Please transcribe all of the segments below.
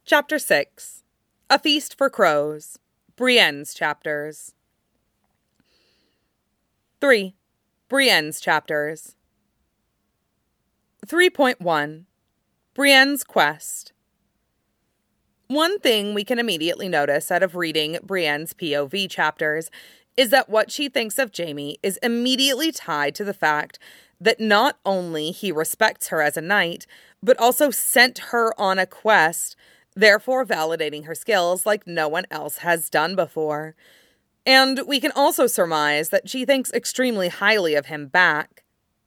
Chapter 6. A Feast for Crows. Brienne's Chapters. 3. Brienne's Chapters. 3.1. Brienne's Quest. One thing we can immediately notice out of reading Brienne's POV chapters is that what she thinks of Jaime is immediately tied to the fact that not only he respects her as a knight, but also sent her on a quest, therefore validating her skills like no one else has done before. And we can also surmise that she thinks extremely highly of him back.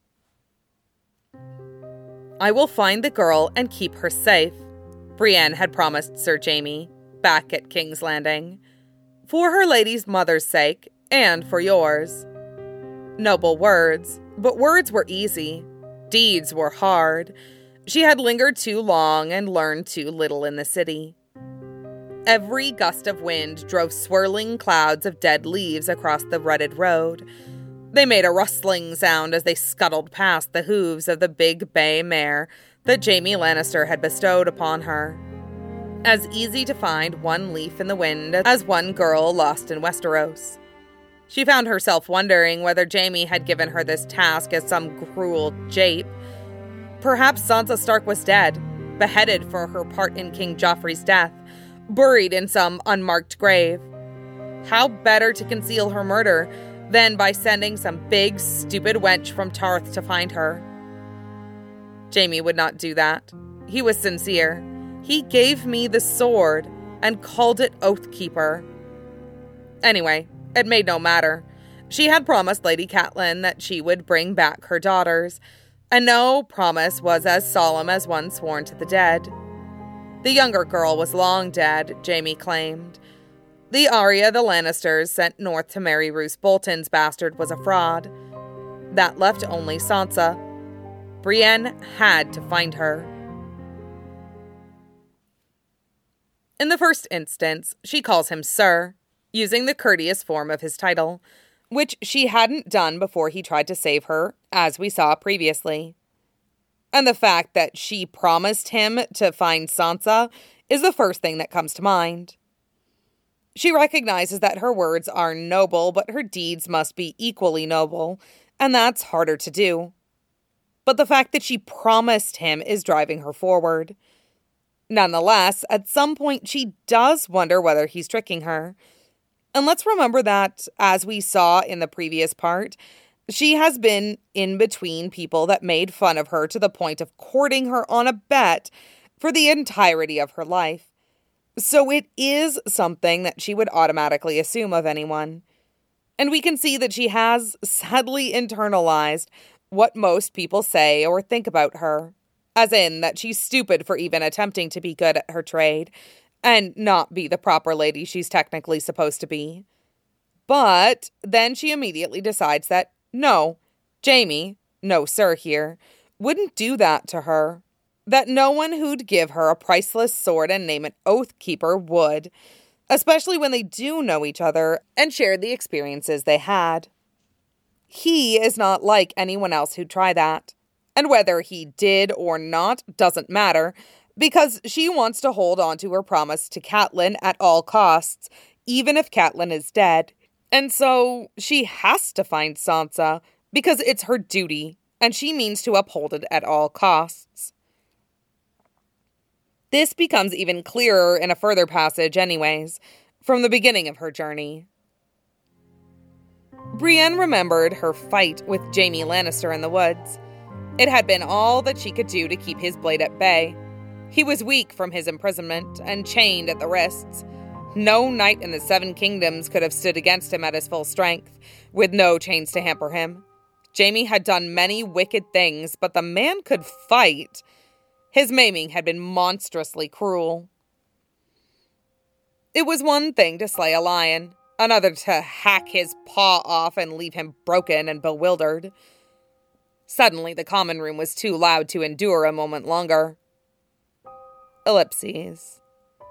I will find the girl and keep her safe, Brienne had promised Sir Jaime, back at King's Landing. For her lady's mother's sake, and for yours. Noble words, but words were easy. Deeds were hard. She had lingered too long and learned too little in the city. Every gust of wind drove swirling clouds of dead leaves across the rutted road. They made a rustling sound as they scuttled past the hooves of the big bay mare that Jaime Lannister had bestowed upon her. As easy to find one leaf in the wind as one girl lost in Westeros. She found herself wondering whether Jaime had given her this task as some cruel jape. Perhaps Sansa Stark was dead, beheaded for her part in King Joffrey's death, buried in some unmarked grave. How better to conceal her murder than by sending some big, stupid wench from Tarth to find her? Jaime would not do that. He was sincere. He gave me the sword and called it Oathkeeper. Anyway, it made no matter. She had promised Lady Catelyn that she would bring back her daughters, and no promise was as solemn as one sworn to the dead. The younger girl was long dead, Jaime claimed. The Arya the Lannisters sent north to marry Roose Bolton's bastard was a fraud. That left only Sansa. Brienne had to find her. In the first instance, she calls him Sir, using the courteous form of his title, which she hadn't done before he tried to save her, as we saw previously. And the fact that she promised him to find Sansa is the first thing that comes to mind. She recognizes that her words are noble, but her deeds must be equally noble, and that's harder to do. But the fact that she promised him is driving her forward. Nonetheless, at some point she does wonder whether he's tricking her. And let's remember that, as we saw in the previous part, she has been in between people that made fun of her to the point of courting her on a bet for the entirety of her life. So it is something that she would automatically assume of anyone. And we can see that she has sadly internalized what most people say or think about her, as in that she's stupid for even attempting to be good at her trade and not be the proper lady she's technically supposed to be. But then she immediately decides that no, Jaime, no sir here, wouldn't do that to her. That no one who'd give her a priceless sword and name it Oathkeeper would, especially when they do know each other and share the experiences they had. He is not like anyone else who'd try that. And whether he did or not doesn't matter, because she wants to hold on to her promise to Catelyn at all costs, even if Catelyn is dead. And so she has to find Sansa, because it's her duty, and she means to uphold it at all costs. This becomes even clearer in a further passage anyways, from the beginning of her journey. Brienne remembered her fight with Jaime Lannister in the woods. It had been all that she could do to keep his blade at bay. He was weak from his imprisonment and chained at the wrists. No knight in the Seven Kingdoms could have stood against him at his full strength, with no chains to hamper him. Jaime had done many wicked things, but the man could fight. His maiming had been monstrously cruel. It was one thing to slay a lion, another to hack his paw off and leave him broken and bewildered. Suddenly, the common room was too loud to endure a moment longer. Ellipses.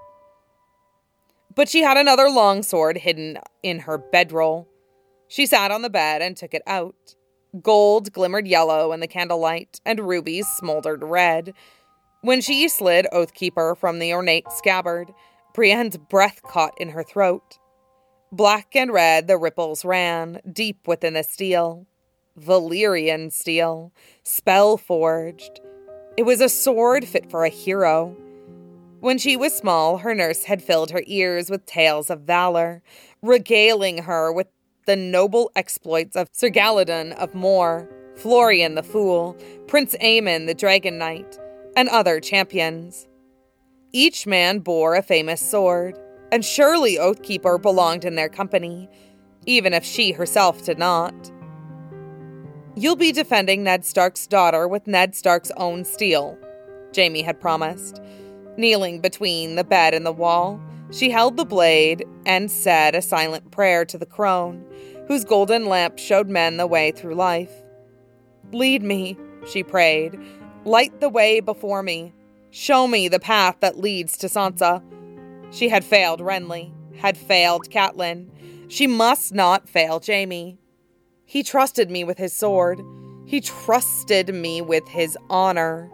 But she had another long sword hidden in her bedroll. She sat on the bed and took it out. Gold glimmered yellow in the candlelight, and rubies smoldered red. When she slid Oathkeeper from the ornate scabbard, Brienne's breath caught in her throat. Black and red the ripples ran, deep within the steel. Valyrian steel, spell-forged. It was a sword fit for a hero. When she was small, her nurse had filled her ears with tales of valor, regaling her with the noble exploits of Sir Galladon of Moor, Florian the Fool, Prince Aemon the Dragon Knight, and other champions. Each man bore a famous sword, and surely Oathkeeper belonged in their company, even if she herself did not. "You'll be defending Ned Stark's daughter with Ned Stark's own steel," Jaime had promised. Kneeling between the bed and the wall, she held the blade and said a silent prayer to the crone, whose golden lamp showed men the way through life. "Lead me," she prayed. "Light the way before me. Show me the path that leads to Sansa." She had failed Renly, had failed Catelyn. She must not fail Jaime. He trusted me with his sword. He trusted me with his honor.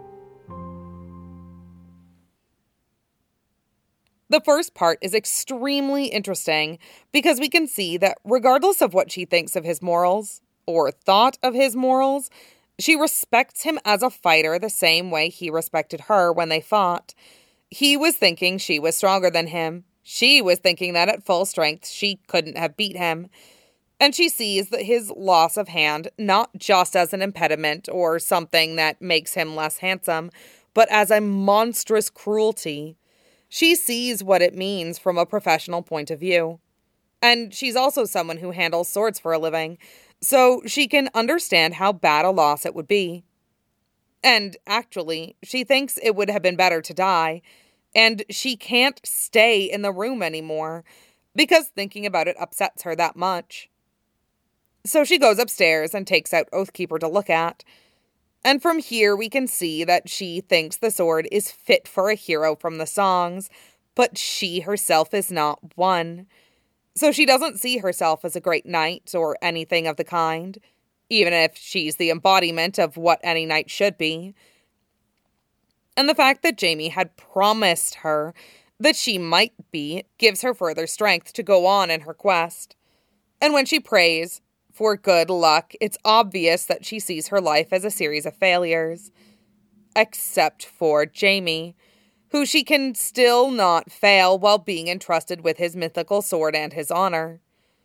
The first part is extremely interesting because we can see that regardless of what she thinks of his morals, or thought of his morals, she respects him as a fighter the same way he respected her when they fought. He was thinking she was stronger than him. She was thinking that at full strength she couldn't have beat him. And she sees that his loss of hand not just as an impediment or something that makes him less handsome, but as a monstrous cruelty. She sees what it means from a professional point of view. And she's also someone who handles swords for a living, so she can understand how bad a loss it would be. And actually, she thinks it would have been better to die, and she can't stay in the room anymore, because thinking about it upsets her that much. So she goes upstairs and takes out Oathkeeper to look at. And from here we can see that she thinks the sword is fit for a hero from the songs, but she herself is not one. So she doesn't see herself as a great knight or anything of the kind, even if she's the embodiment of what any knight should be. And the fact that Jaime had promised her that she might be gives her further strength to go on in her quest. And when she prays for good luck, it's obvious that she sees her life as a series of failures. Except for Jaime, who she can still not fail while being entrusted with his mythical sword and his honor.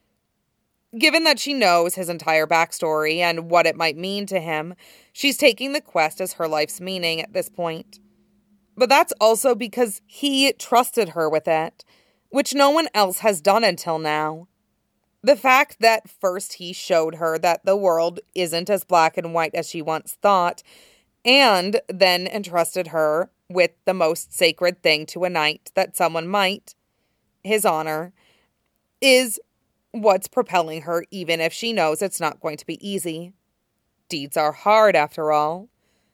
Given that she knows his entire backstory and what it might mean to him, she's taking the quest as her life's meaning at this point. But that's also because he trusted her with it, which no one else has done until now. The fact that first he showed her that the world isn't as black and white as she once thought, and then entrusted her with the most sacred thing to a knight that someone might, his honor, is what's propelling her even if she knows it's not going to be easy. Deeds are hard, after all.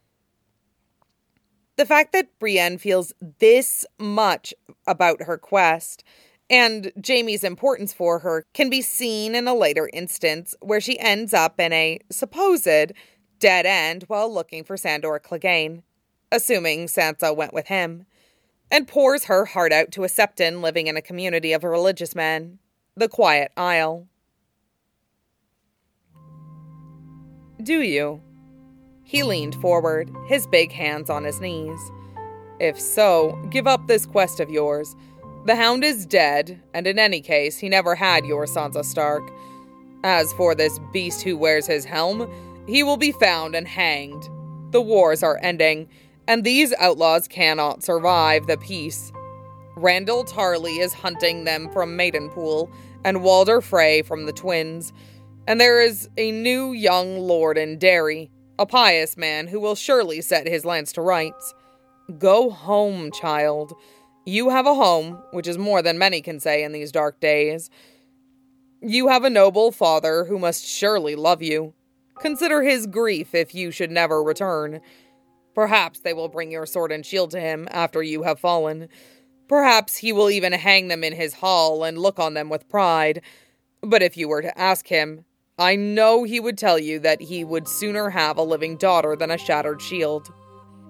The fact that Brienne feels this much about her quest and Jaime's importance for her can be seen in a later instance where she ends up in a supposed dead end while looking for Sandor Clegane, assuming Sansa went with him, and pours her heart out to a Septon living in a community of religious men, the Quiet Isle. "Do you?" He leaned forward, his big hands on his knees. "If so, give up this quest of yours. The Hound is dead, and in any case, he never had your Sansa Stark. As for this beast who wears his helm, he will be found and hanged. The wars are ending, and these outlaws cannot survive the peace. Randall Tarley is hunting them from Maidenpool, and Walder Frey from the Twins, and there is a new young lord in Derry, a pious man who will surely set his lands to rights. Go home, child. You have a home, which is more than many can say in these dark days. You have a noble father who must surely love you. Consider his grief if you should never return. Perhaps they will bring your sword and shield to him after you have fallen. Perhaps he will even hang them in his hall and look on them with pride. But if you were to ask him, I know he would tell you that he would sooner have a living daughter than a shattered shield."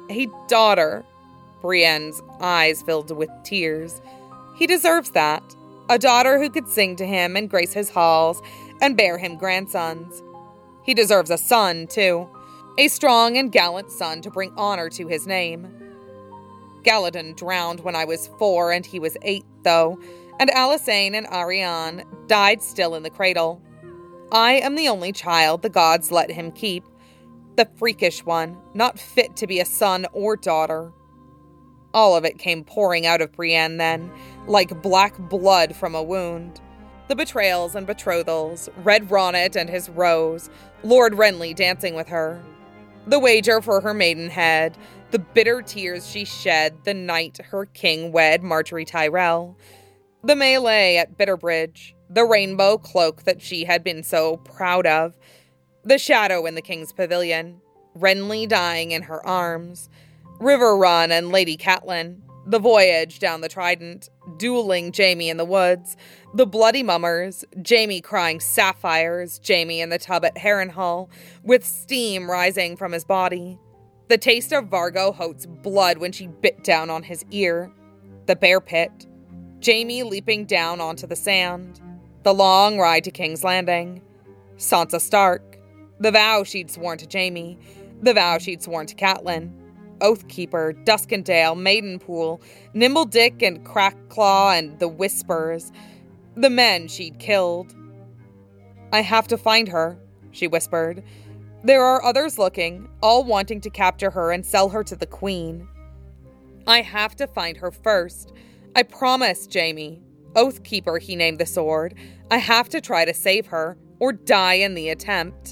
A daughter. Brienne's eyes filled with tears. He deserves that. A daughter who could sing to him and grace his halls and bear him grandsons. He deserves a son, too. A strong and gallant son to bring honor to his name. Galladon drowned when I was 4 and he was 8, though, and Alysanne and Arianne died still in the cradle. I am the only child the gods let him keep. The freakish one, not fit to be a son or daughter. All of it came pouring out of Brienne then, like black blood from a wound. The betrayals and betrothals, Red Ronnet and his rose, Lord Renly dancing with her. The wager for her maidenhead, the bitter tears she shed the night her king wed Marjorie Tyrell. The melee at Bitterbridge, the rainbow cloak that she had been so proud of, the shadow in the king's pavilion, Renly dying in her arms, River Run and Lady Catelyn, the voyage down the Trident, dueling Jaime in the woods, the bloody mummers, Jaime crying sapphires, Jaime in the tub at Harrenhal, with steam rising from his body, the taste of Vargo Hoat's blood when she bit down on his ear, the bear pit, Jaime leaping down onto the sand, the long ride to King's Landing, Sansa Stark, the vow she'd sworn to Jaime, the vow she'd sworn to Catelyn, Oathkeeper, Duskendale, Maidenpool, Nimble Dick and Crackclaw and the Whispers, the men she'd killed. I have to find her, she whispered. There are others looking, all wanting to capture her and sell her to the Queen. I have to find her first. I promise, Jaime. Oathkeeper, he named the sword. I have to try to save her, or die in the attempt.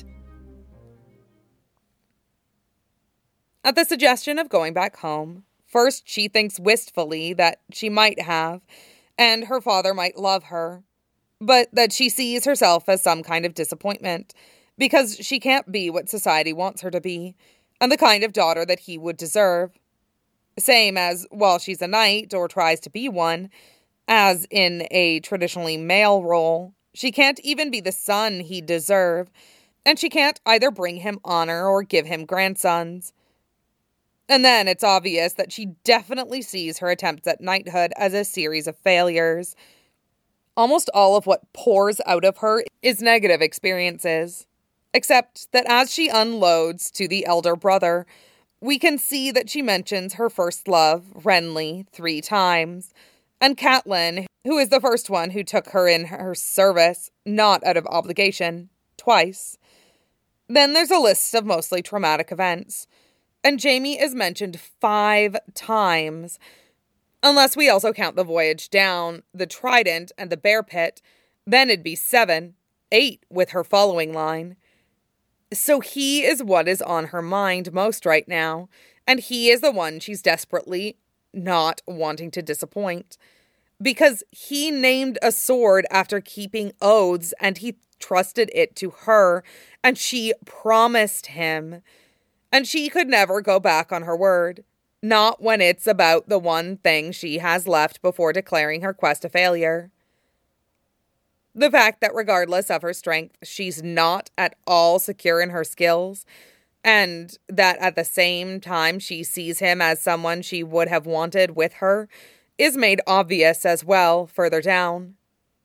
At the suggestion of going back home, first she thinks wistfully that she might have, and her father might love her, but that she sees herself as some kind of disappointment, because she can't be what society wants her to be, and the kind of daughter that he would deserve. Same as, while she's a knight, or tries to be one, as in a traditionally male role, she can't even be the son he'd deserve, and she can't either bring him honor or give him grandsons. And then it's obvious that she definitely sees her attempts at knighthood as a series of failures. Almost all of what pours out of her is negative experiences. Except that as she unloads to the elder brother, we can see that she mentions her first love, Renly, 3 times, and Catelyn, who is the first one who took her in her service, not out of obligation, twice. Then there's a list of mostly traumatic events, and Jaime is mentioned 5 times. Unless we also count the voyage down, the Trident, and the bear pit, then it'd be 7, 8 with her following line. So he is what is on her mind most right now, and he is the one she's desperately not wanting to disappoint. Because he named a sword after keeping oaths, and he trusted it to her, and she promised him. And she could never go back on her word. Not when it's about the one thing she has left before declaring her quest a failure. The fact that regardless of her strength, she's not at all secure in her skills, and that at the same time she sees him as someone she would have wanted with her, is made obvious as well further down.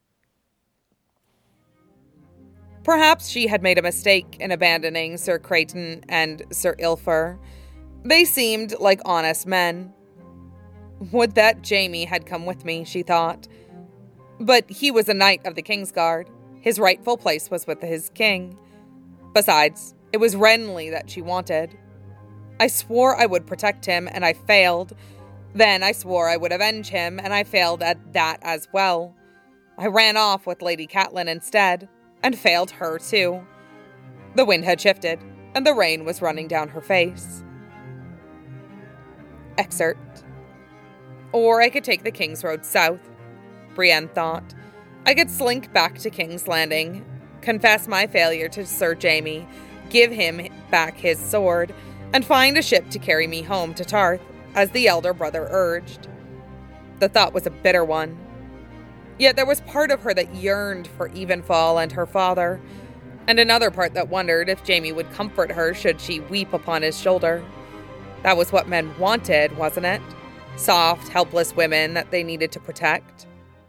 Perhaps she had made a mistake in abandoning Sir Creighton and Sir Ilfer. They seemed like honest men. Would that Jaime had come with me, she thought. But he was a knight of the Kingsguard. His rightful place was with his king. Besides, it was Renly that she wanted. I swore I would protect him, and I failed. Then I swore I would avenge him, and I failed at that as well. I ran off with Lady Catelyn instead, and failed her too. The wind had shifted, and the rain was running down her face. Excerpt. Or I could take the King's Road south, Brienne thought. I could slink back to King's Landing, confess my failure to Sir Jaime, give him back his sword, and find a ship to carry me home to Tarth, as the elder brother urged. The thought was a bitter one. Yet there was part of her that yearned for Evenfall and her father, and another part that wondered if Jaime would comfort her should she weep upon his shoulder. That was what men wanted, wasn't it? Soft, helpless women that they needed to protect.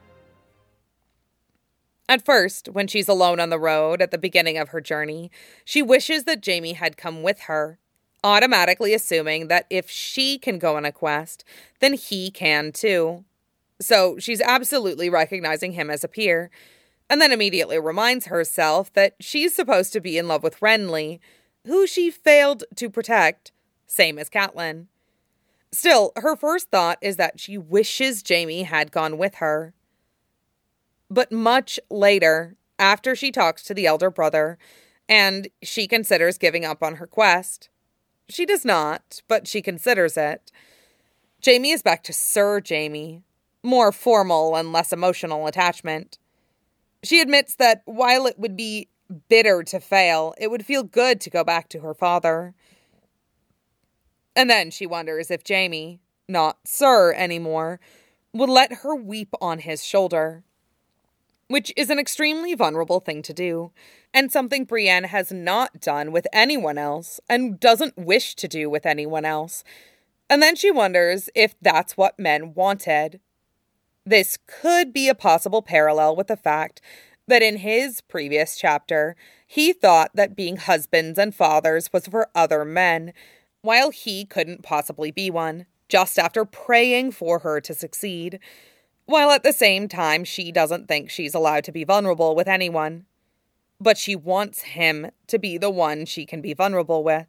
At first, when she's alone on the road at the beginning of her journey, she wishes that Jaime had come with her, automatically assuming that if she can go on a quest, then he can too. So she's absolutely recognizing him as a peer, and then immediately reminds herself that she's supposed to be in love with Renly, who she failed to protect, same as Catelyn. Still, her first thought is that she wishes Jaime had gone with her. But much later, after she talks to the elder brother, and she considers giving up on her quest, she does not, but she considers it. Jaime is back to Sir Jaime, more formal and less emotional attachment. She admits that while it would be bitter to fail, it would feel good to go back to her father. And then she wonders if Jaime, not Sir anymore, would let her weep on his shoulder. Which is an extremely vulnerable thing to do, and something Brienne has not done with anyone else, and doesn't wish to do with anyone else. And then she wonders if that's what men wanted. This could be a possible parallel with the fact that in his previous chapter, he thought that being husbands and fathers was for other men, while he couldn't possibly be one, just after praying for her to succeed. While at the same time, she doesn't think she's allowed to be vulnerable with anyone. But she wants him to be the one she can be vulnerable with.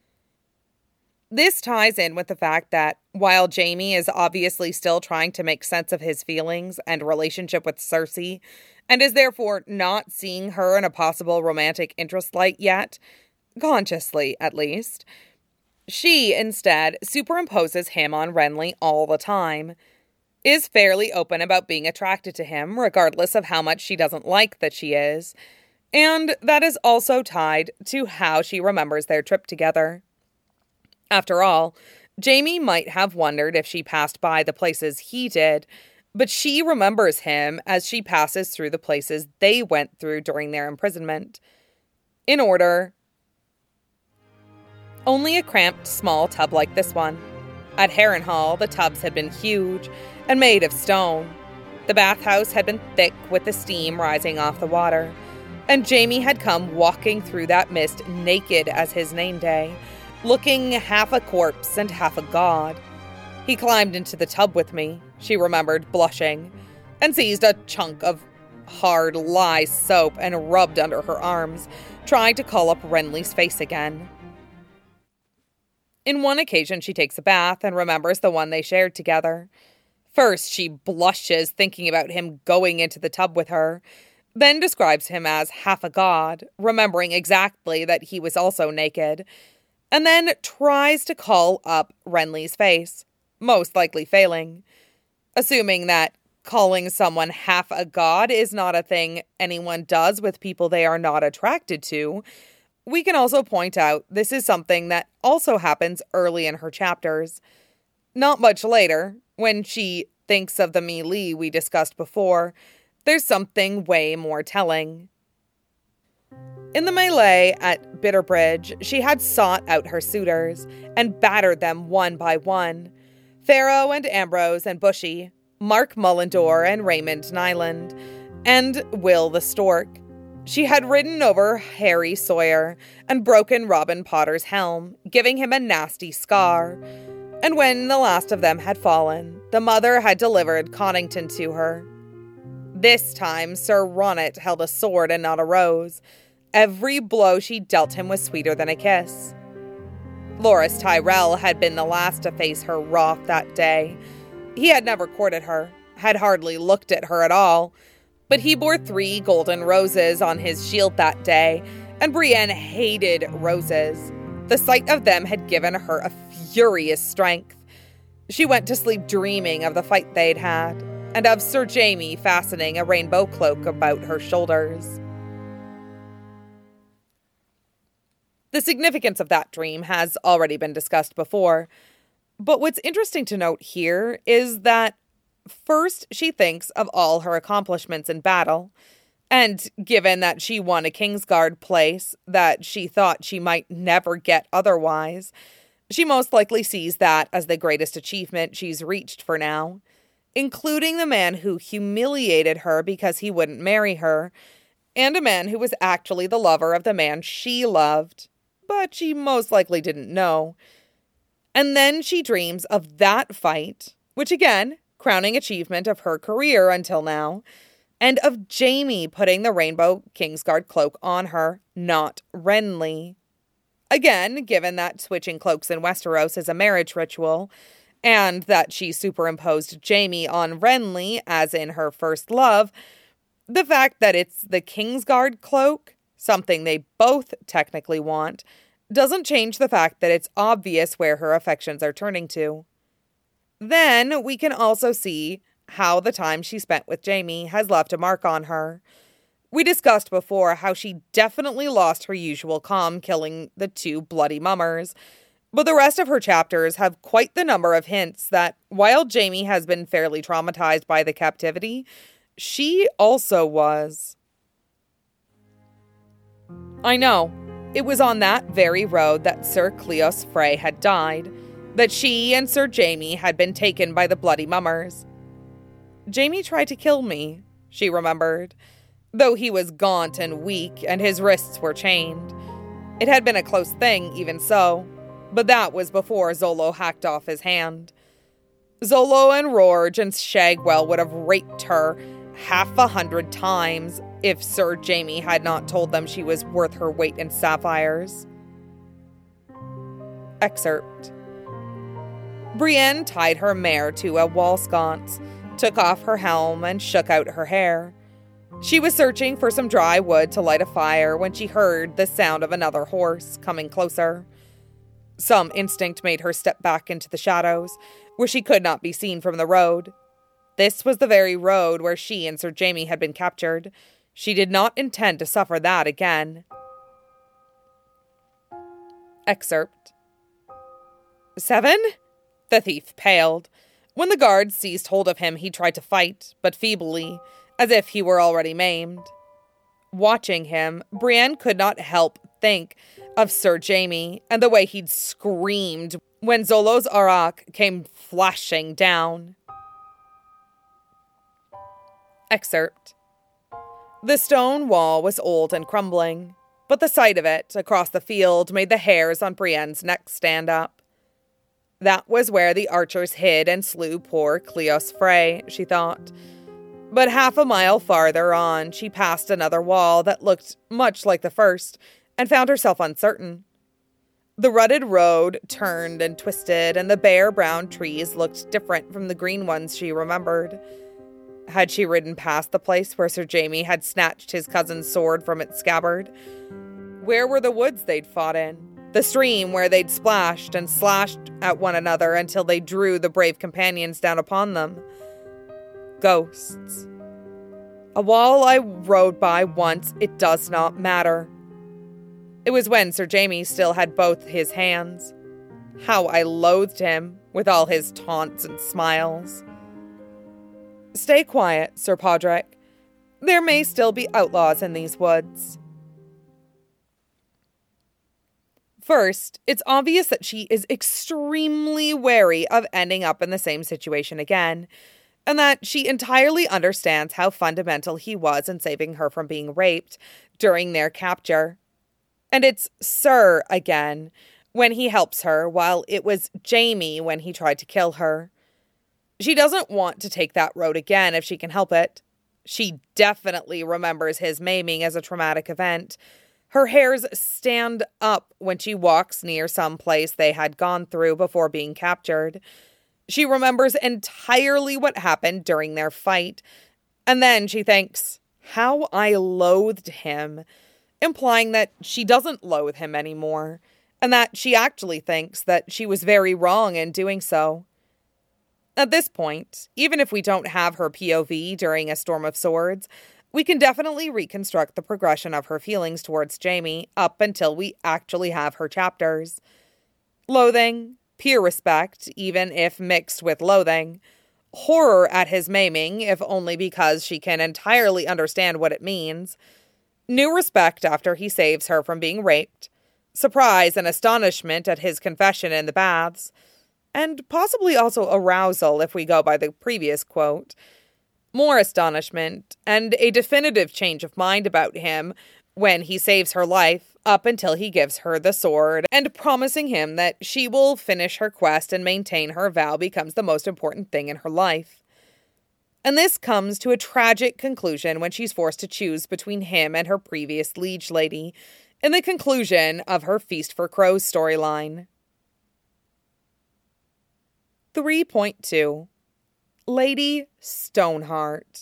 This ties in with the fact that, while Jaime is obviously still trying to make sense of his feelings and relationship with Cersei, and is therefore not seeing her in a possible romantic interest light yet, consciously at least, she instead superimposes him on Renly all the time, is fairly open about being attracted to him, regardless of how much she doesn't like that she is, and that is also tied to how she remembers their trip together. After all, Jaime might have wondered if she passed by the places he did, but she remembers him as she passes through the places they went through during their imprisonment. In order, only a cramped small tub like this one. At Harrenhal, the tubs had been huge and made of stone. The bathhouse had been thick with the steam rising off the water, and Jaime had come walking through that mist naked as his name day, looking half a corpse and half a god. He climbed into the tub with me, she remembered, blushing, and seized a chunk of hard lye soap and rubbed under her arms, trying to call up Renly's face again. In one occasion, she takes a bath and remembers the one they shared together. First, she blushes thinking about him going into the tub with her, then describes him as half a god, remembering exactly that he was also naked, and then tries to call up Renly's face, most likely failing. Assuming that calling someone half a god is not a thing anyone does with people they are not attracted to, we can also point out this is something that also happens early in her chapters. Not much later, when she thinks of the melee we discussed before, there's something way more telling. In the melee at Bitterbridge, she had sought out her suitors and battered them one by one. Pharaoh and Ambrose and Bushy, Mark Mullendore and Raymond Nyland, and Will the Stork. She had ridden over Harry Sawyer and broken Robin Potter's helm, giving him a nasty scar. And when the last of them had fallen, the mother had delivered Connington to her. This time, Sir Ronnet held a sword and not a rose. Every blow she dealt him was sweeter than a kiss. Loras Tyrell had been the last to face her wrath that day. He had never courted her, had hardly looked at her at all, but he bore 3 golden roses on his shield that day, and Brienne hated roses. The sight of them had given her a furious strength. She went to sleep dreaming of the fight they'd had, and of Sir Jaime fastening a rainbow cloak about her shoulders. The significance of that dream has already been discussed before, but what's interesting to note here is that first, she thinks of all her accomplishments in battle, and given that she won a Kingsguard place that she thought she might never get otherwise, She most likely sees that as the greatest achievement she's reached for now, including the man who humiliated her because he wouldn't marry her, and a man who was actually the lover of the man she loved, but she most likely didn't know. And then she dreams of that fight, which again, crowning achievement of her career until now, and of Jaime putting the Rainbow Kingsguard cloak on her, not Renly. Again, given that switching cloaks in Westeros is a marriage ritual, and that she superimposed Jaime on Renly as in her first love, the fact that it's the Kingsguard cloak, something they both technically want, doesn't change the fact that it's obvious where her affections are turning to. Then we can also see how the time she spent with Jaime has left a mark on her. We discussed before how she definitely lost her usual calm killing the two bloody mummers, but the rest of her chapters have quite the number of hints that while Jaime has been fairly traumatized by the captivity, she also was. I know, it was on that very road that Sir Cleos Frey had died, that she and Sir Jaime had been taken by the bloody mummers. Jaime tried to kill me, she remembered, though he was gaunt and weak and his wrists were chained. It had been a close thing, even so, but that was before Xolo hacked off his hand. Xolo and Rorge and Shagwell would have raped her 100 times if Sir Jaime had not told them she was worth her weight in sapphires. Excerpt. Brienne tied her mare to a wall sconce, took off her helm, and shook out her hair. She was searching for some dry wood to light a fire when she heard the sound of another horse coming closer. Some instinct made her step back into the shadows, where she could not be seen from the road. This was the very road where she and Sir Jaime had been captured. She did not intend to suffer that again. Excerpt. 7? The thief paled. When the guards seized hold of him, he tried to fight, but feebly, as if he were already maimed. Watching him, Brienne could not help think of Sir Jaime and the way he'd screamed when Xolo's Arak came flashing down. Excerpt. The stone wall was old and crumbling, but the sight of it across the field made the hairs on Brienne's neck stand up. That was where the archers hid and slew poor Cleos Frey, she thought. But half a mile farther on, she passed another wall that looked much like the first, and found herself uncertain. The rutted road turned and twisted, and the bare brown trees looked different from the green ones she remembered. Had she ridden past the place where Sir Jaime had snatched his cousin's sword from its scabbard? Where were the woods they'd fought in? The stream where they'd splashed and slashed at one another until they drew the brave companions down upon them? Ghosts. A wall I rode by once, it does not matter. It was when Sir Jaime still had both his hands. How I loathed him, with all his taunts and smiles. Stay quiet, Sir Podrick. There may still be outlaws in these woods. First, it's obvious that she is extremely wary of ending up in the same situation again, and that she entirely understands how fundamental he was in saving her from being raped during their capture. And it's Sir again, when he helps her, while it was Jaime when he tried to kill her. She doesn't want to take that road again if she can help it. She definitely remembers his maiming as a traumatic event. Her hairs stand up when she walks near some place they had gone through before being captured. She remembers entirely what happened during their fight. And then she thinks, how I loathed him, implying that she doesn't loathe him anymore, and that she actually thinks that she was very wrong in doing so. At this point, even if we don't have her POV during A Storm of Swords, we can definitely reconstruct the progression of her feelings towards Jaime up until we actually have her chapters. Loathing, pure respect, even if mixed with loathing, horror at his maiming, if only because she can entirely understand what it means, new respect after he saves her from being raped, surprise and astonishment at his confession in the baths, and possibly also arousal if we go by the previous quote. More astonishment and a definitive change of mind about him when he saves her life up until he gives her the sword, and promising him that she will finish her quest and maintain her vow becomes the most important thing in her life. And this comes to a tragic conclusion when she's forced to choose between him and her previous liege lady in the conclusion of her Feast for Crows storyline. 3.2 Lady Stoneheart.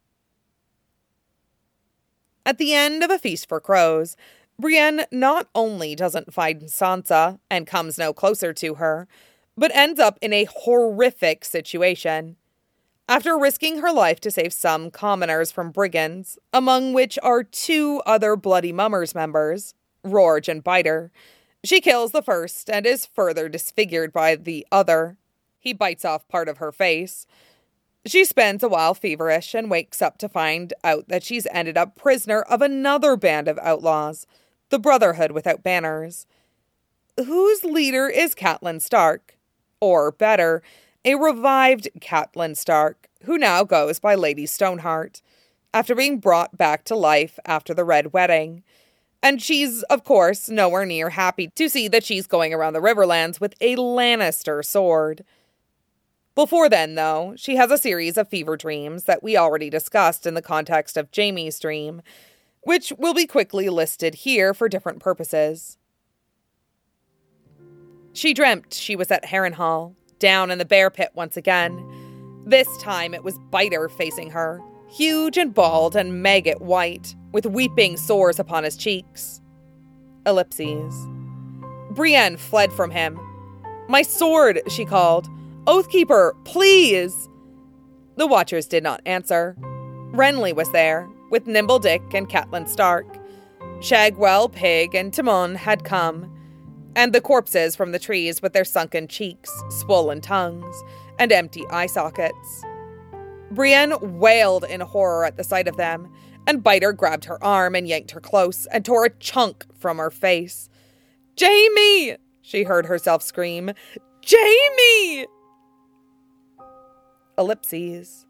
At the end of A Feast for Crows, Brienne not only doesn't find Sansa and comes no closer to her, but ends up in a horrific situation. After risking her life to save some commoners from brigands, among which are 2 other Bloody Mummers members, Rorge and Biter, she kills the first and is further disfigured by the other. He bites off part of her face. She spends a while feverish and wakes up to find out that she's ended up prisoner of another band of outlaws, the Brotherhood Without Banners, whose leader is Catelyn Stark, or better, a revived Catelyn Stark, who now goes by Lady Stoneheart, after being brought back to life after the Red Wedding. And she's, of course, nowhere near happy to see that she's going around the Riverlands with a Lannister sword. Before then, though, she has a series of fever dreams that we already discussed in the context of Jaime's dream, which will be quickly listed here for different purposes. She dreamt she was at Harrenhal, down in the bear pit once again. This time it was Biter facing her, huge and bald and maggot white, with weeping sores upon his cheeks. Ellipses. Brienne fled from him. "My sword," she called. "Oathkeeper, please!" The Watchers did not answer. Renly was there, with Nimble Dick and Catelyn Stark. Shagwell, Pig, and Timon had come, and the corpses from the trees with their sunken cheeks, swollen tongues, and empty eye sockets. Brienne wailed in horror at the sight of them, and Biter grabbed her arm and yanked her close and tore a chunk from her face. "Jaime!" she heard herself scream. "Jaime!" Ellipses.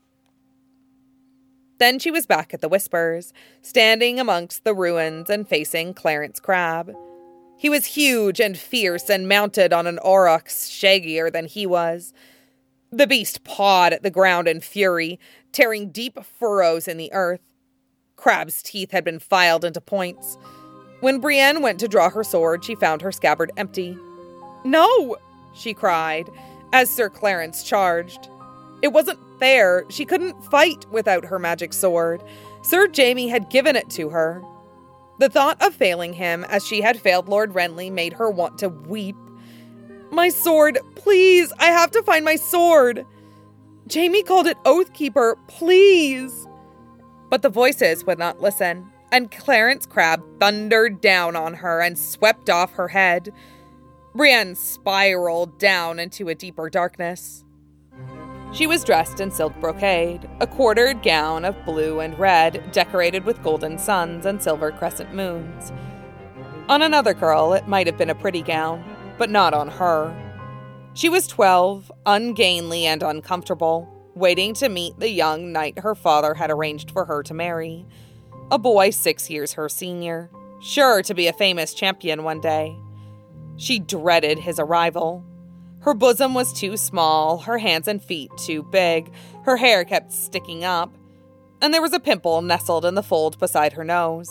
Then she was back at the Whispers, standing amongst the ruins and facing Clarence Crabb. He was huge and fierce and mounted on an aurochs shaggier than he was. The beast pawed at the ground in fury, tearing deep furrows in the earth. Crabb's teeth had been filed into points. When Brienne went to draw her sword, she found her scabbard empty. "No!" she cried, as Sir Clarence charged. It wasn't fair. She couldn't fight without her magic sword. Sir Jaime had given it to her. The thought of failing him, as she had failed Lord Renly, made her want to weep. "My sword, please! I have to find my sword! Jaime called it Oathkeeper, please!" But the voices would not listen, and Clarence Crabb thundered down on her and swept off her head. Brienne spiraled down into a deeper darkness. She was dressed in silk brocade, a quartered gown of blue and red, decorated with golden suns and silver crescent moons. On another girl, it might have been a pretty gown, but not on her. She was 12, ungainly and uncomfortable, waiting to meet the young knight her father had arranged for her to marry, a boy 6 years her senior, sure to be a famous champion one day. She dreaded his arrival. Her bosom was too small, her hands and feet too big, her hair kept sticking up, and there was a pimple nestled in the fold beside her nose.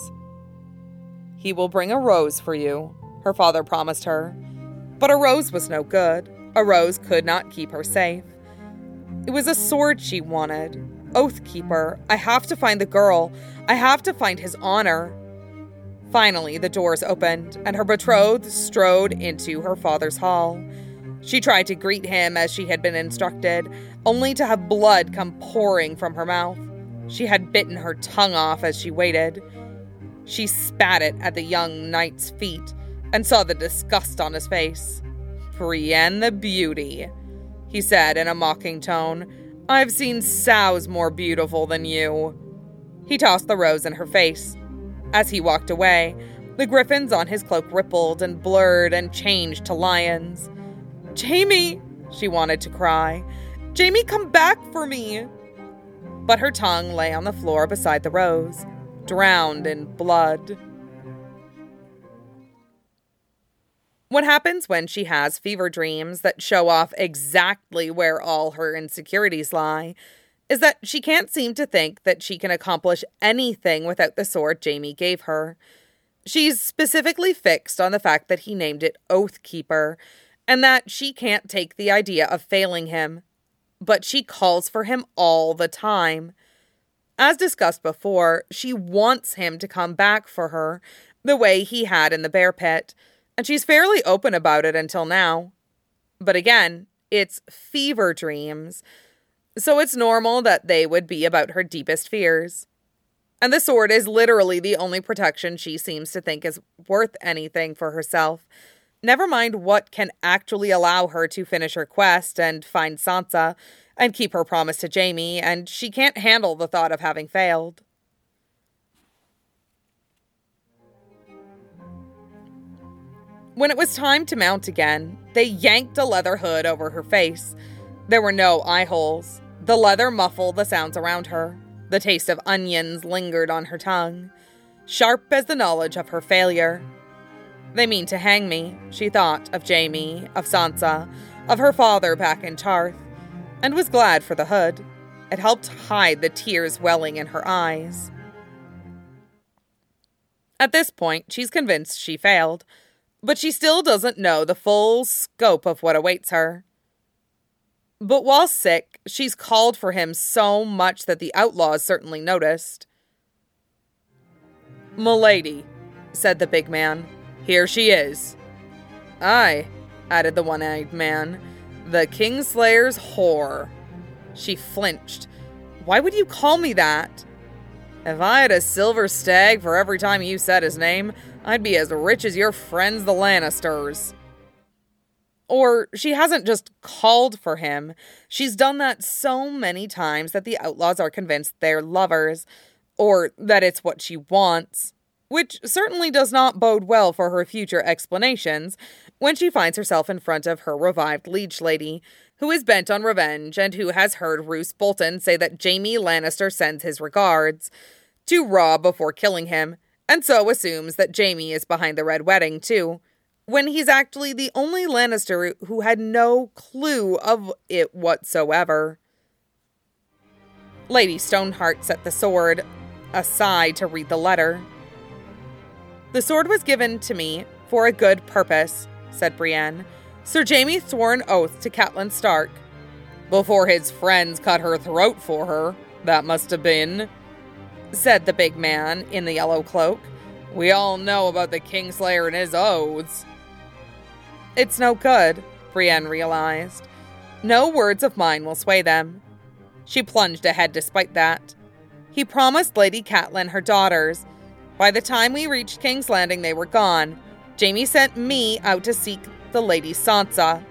"He will bring a rose for you," her father promised her. But a rose was no good. A rose could not keep her safe. It was a sword she wanted. Oathkeeper, I have to find the girl. I have to find his honor. Finally, the doors opened, and her betrothed strode into her father's hall. She tried to greet him as she had been instructed, only to have blood come pouring from her mouth. She had bitten her tongue off as she waited. She spat it at the young knight's feet and saw the disgust on his face. "Brienne the Beauty," he said in a mocking tone. "I've seen sows more beautiful than you." He tossed the rose in her face. As he walked away, The griffins on his cloak rippled and blurred and changed to lions. "Jaime!" she wanted to cry. "Jaime, come back for me!" But her tongue lay on the floor beside the rose, drowned in blood. What happens when she has fever dreams that show off exactly where all her insecurities lie is that she can't seem to think that she can accomplish anything without the sword Jaime gave her. She's specifically fixed on the fact that he named it Oathkeeper, and that she can't take the idea of failing him. But she calls for him all the time. As discussed before, she wants him to come back for her, the way he had in the bear pit, and she's fairly open about it until now. But again, it's fever dreams, so it's normal that they would be about her deepest fears. And the sword is literally the only protection she seems to think is worth anything for herself. Never mind what can actually allow her to finish her quest and find Sansa and keep her promise to Jaime, and she can't handle the thought of having failed. When it was time to mount again, they yanked a leather hood over her face. There were no eye holes. The leather muffled the sounds around her. The taste of onions lingered on her tongue, sharp as the knowledge of her failure. They mean to hang me, she thought of Jaime, of Sansa, of her father back in Tarth, and was glad for the hood. It helped hide the tears welling in her eyes. At this point, she's convinced she failed, but she still doesn't know the full scope of what awaits her. But while sick, she's called for him so much that the outlaws certainly noticed. "Milady," said the big man, "here she is." "Aye," added the one-eyed man, "the Kingslayer's whore." She flinched. "Why would you call me that?" "If I had a silver stag for every time you said his name, I'd be as rich as your friends the Lannisters." Or she hasn't just called for him. She's done that so many times that the outlaws are convinced they're lovers, or that it's what she wants, which certainly does not bode well for her future explanations when she finds herself in front of her revived liege lady, who is bent on revenge and who has heard Roose Bolton say that Jaime Lannister sends his regards to Robb before killing him, and so assumes that Jaime is behind the Red Wedding too, when he's actually the only Lannister who had no clue of it whatsoever. Lady Stoneheart set the sword aside to read the letter. "The sword was given to me for a good purpose," said Brienne. "Sir Jaime swore an oath to Catelyn Stark. Before his friends cut her throat for her, that must have been," said the big man in the yellow cloak. "We all know about the Kingslayer and his oaths." It's no good, Brienne realized. No words of mine will sway them. She plunged ahead despite that. He promised Lady Catelyn her daughters. By the time we reached King's Landing, they were gone. Jaime sent me out to seek the Lady Sansa.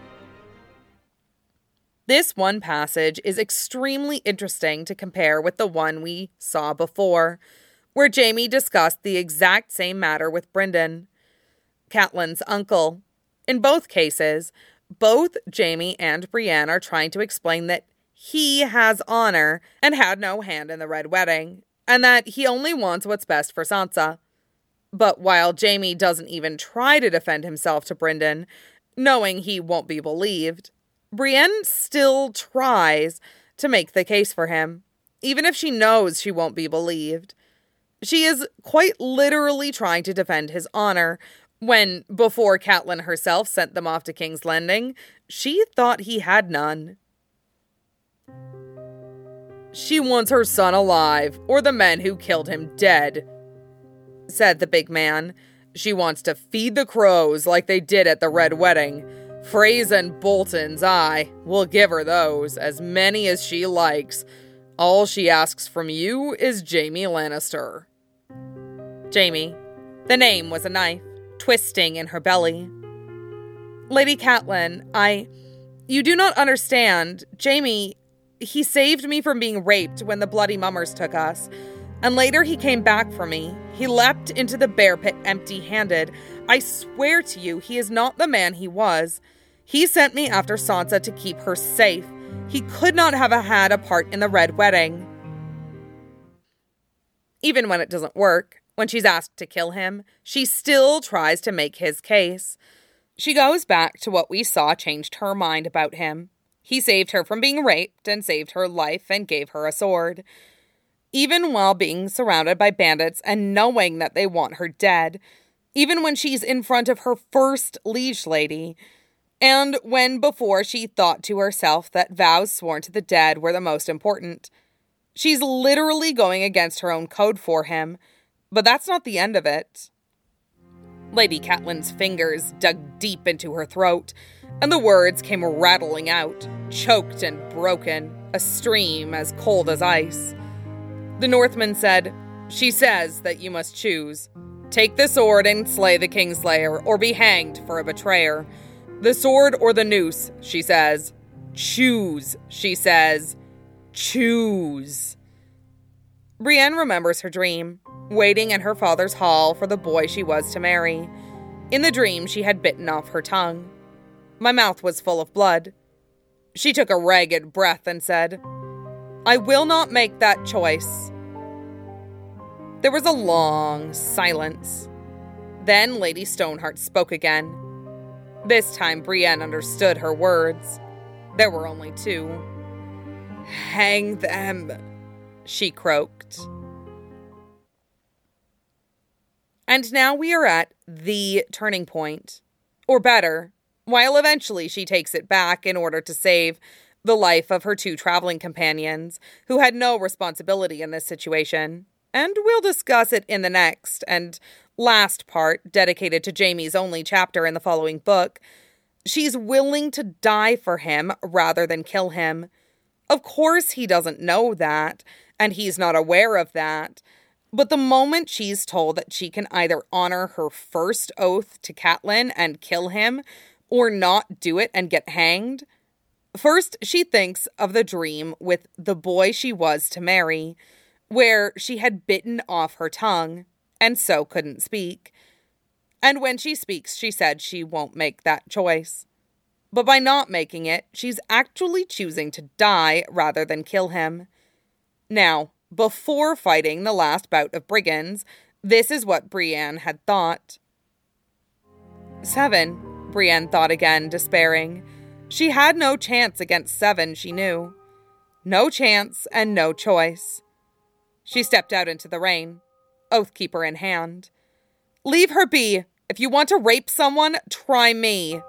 This one passage is extremely interesting to compare with the one we saw before, where Jaime discussed the exact same matter with Brynden, Catelyn's uncle. In both cases, both Jaime and Brienne are trying to explain that he has honor and had no hand in the Red Wedding, and that he only wants what's best for Sansa. But while Jaime doesn't even try to defend himself to Brynden, knowing he won't be believed, Brienne still tries to make the case for him, even if she knows she won't be believed. She is quite literally trying to defend his honor, when, before Catelyn herself sent them off to King's Landing, she thought he had none. "She wants her son alive, or the men who killed him dead," said the big man. "She wants to feed the crows like they did at the Red Wedding. Freys and Boltons, aye, we'll give her those, as many as she likes. All she asks from you is Jaime Lannister." Jaime. The name was a knife, twisting in her belly. "Lady Catelyn, you do not understand. Jaime, he saved me from being raped when the Bloody Mummers took us. And later he came back for me. He leapt into the bear pit empty-handed. I swear to you, he is not the man he was. He sent me after Sansa to keep her safe. He could not have had a part in the Red Wedding. Even when it doesn't work, when she's asked to kill him, she still tries to make his case. She goes back to what we saw changed her mind about him. He saved her from being raped and saved her life and gave her a sword. Even while being surrounded by bandits and knowing that they want her dead. Even when she's in front of her first liege lady. And when before she thought to herself that vows sworn to the dead were the most important. She's literally going against her own code for him. But that's not the end of it. Lady Catelyn's fingers dug deep into her throat, and the words came rattling out, choked and broken, a stream as cold as ice. The Northman said, "She says that you must choose. Take the sword and slay the Kingslayer, or be hanged for a betrayer. The sword or the noose, she says. Choose, she says. Choose." Brienne remembers her dream, waiting in her father's hall for the boy she was to marry. In the dream, she had bitten off her tongue. My mouth was full of blood. She took a ragged breath and said, "I will not make that choice." There was a long silence. Then Lady Stoneheart spoke again. This time Brienne understood her words. There were only two. "Hang them," she croaked. And now we are at the turning point. Or better, while eventually she takes it back in order to save the life of her two traveling companions, who had no responsibility in this situation. And we'll discuss it in the next and last part, dedicated to Jaime's only chapter in the following book. She's willing to die for him rather than kill him. Of course he doesn't know that, and he's not aware of that. But the moment she's told that she can either honor her first oath to Catelyn and kill him, or not do it and get hanged, first she thinks of the dream with the boy she was to marry, where she had bitten off her tongue, and so couldn't speak. And when she speaks, she said she won't make that choice. But by not making it, she's actually choosing to die rather than kill him. Now, before fighting the last bout of brigands, this is what Brienne had thought. 7, Brienne thought again, despairing. She had no chance against 7, she knew. No chance and no choice. She stepped out into the rain, Oathkeeper in hand. "Leave her be. If you want to rape someone, try me."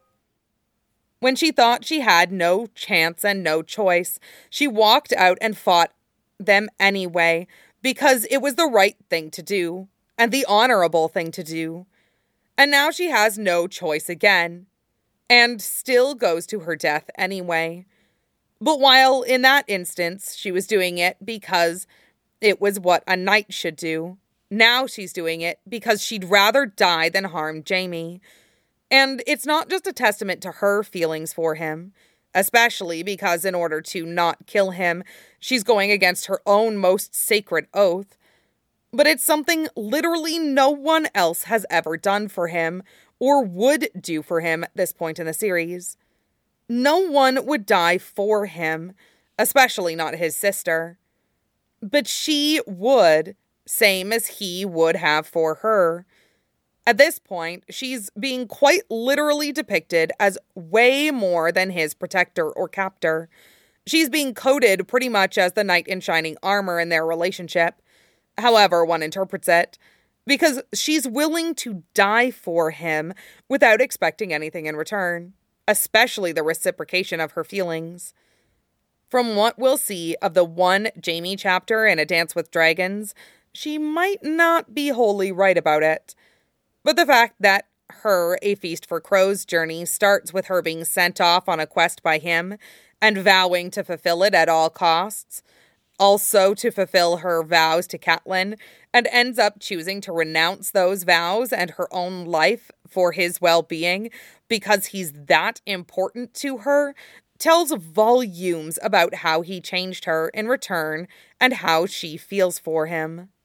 When she thought she had no chance and no choice, she walked out and fought them anyway, because it was the right thing to do, and the honorable thing to do. And now she has no choice again, and still goes to her death anyway. But while in that instance she was doing it because it was what a knight should do, now she's doing it because she'd rather die than harm Jaime. And it's not just a testament to her feelings for him, especially because in order to not kill him, she's going against her own most sacred oath, but it's something literally no one else has ever done for him or would do for him at this point in the series. No one would die for him, especially not his sister. But she would, same as he would have for her. At this point, she's being quite literally depicted as way more than his protector or captor. She's being coded pretty much as the knight in shining armor in their relationship, however one interprets it, because she's willing to die for him without expecting anything in return, especially the reciprocation of her feelings. From what we'll see of the one Jaime chapter in A Dance with Dragons, she might not be wholly right about it. But the fact that her A Feast for Crows journey starts with her being sent off on a quest by him and vowing to fulfill it at all costs, also to fulfill her vows to Catelyn, and ends up choosing to renounce those vows and her own life for his well-being because he's that important to her, tells volumes about how he changed her in return and how she feels for him.